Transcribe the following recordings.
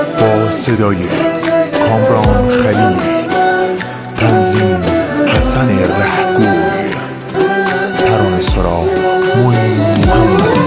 با صدای کامران خلیل، تنظیم حسن رهگوی، ترانه سرا معین محمدی.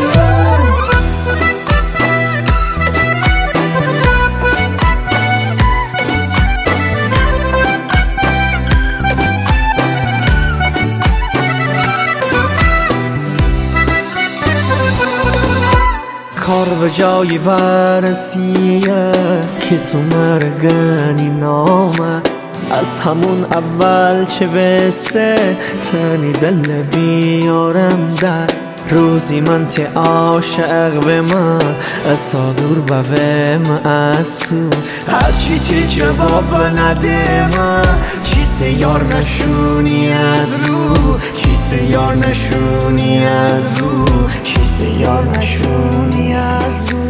کار به جایی برسیه که تو مرگنی نامه، از همون اول چه بسته تنی دل بیارم در روزی من تی عاشق به من اصا دور بویم از تو هرچی تی جواب نده من چی سیار نشونی از رو، چی سیار نشونی از رو، چی سیار نشونی از رو.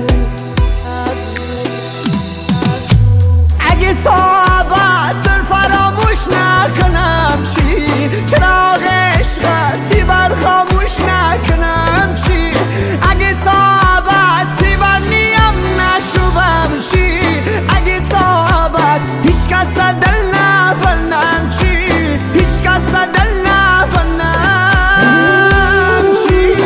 اگه تا ابد فراموش نکنم چی، چراغ عشقتی بر خاموش نکنم چی، اگه تا ابد تیبر نیم نشوم چی، اگه تا ابد هیچ کس دل نبنم چی، هیچ کس دل نبنم چی.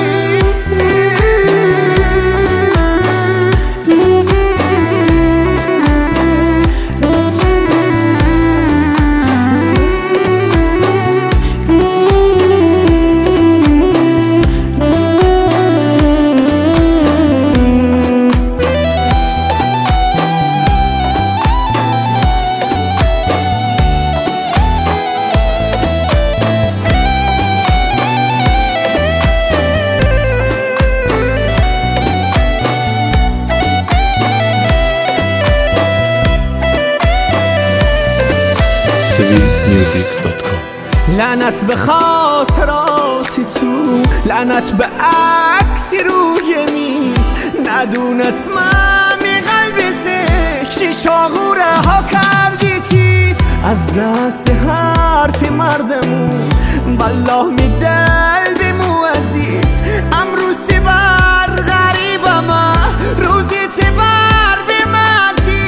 لعنت به خاطراتی تو، لعنت به عکسی روی میز، ندونست من می قلبی چی چاغوره ها کردی تیز، از دست حرفی مردمون بالله می دل بیمو عزیز، امروز تی بر غریب ما روزی تی بر بیم عزیز.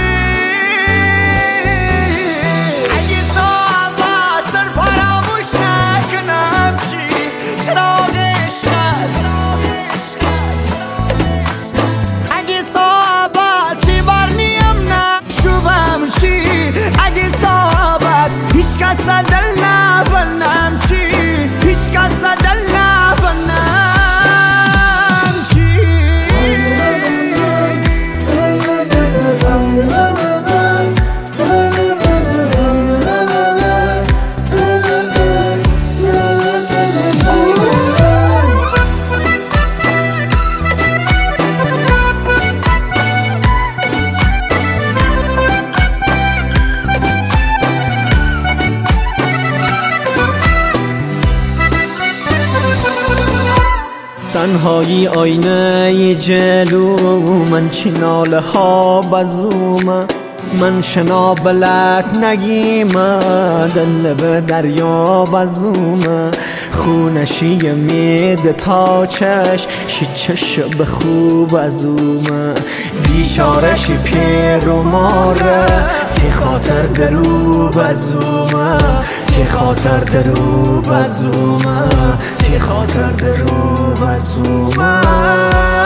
اگه تا ابد فراموش نکنم چی، چراغ عشقت، اگه تا ابد تی بر نیم نشوم چی، اگه تا ابد هیچ کس دل نبنم چی، هیچ کس دل نبنم چی. تنهایی آینه جلو من، چی ناله ها بزومه من، شنا بلک نگیمه دل به دریا بزومه، خونشی میده تا چش شی چش به خوب ازومه، بیچارشی پیر و ماره تی خاطر درو بزومه، تی خاطر درو بزومه، تی خاطر درو بزومه.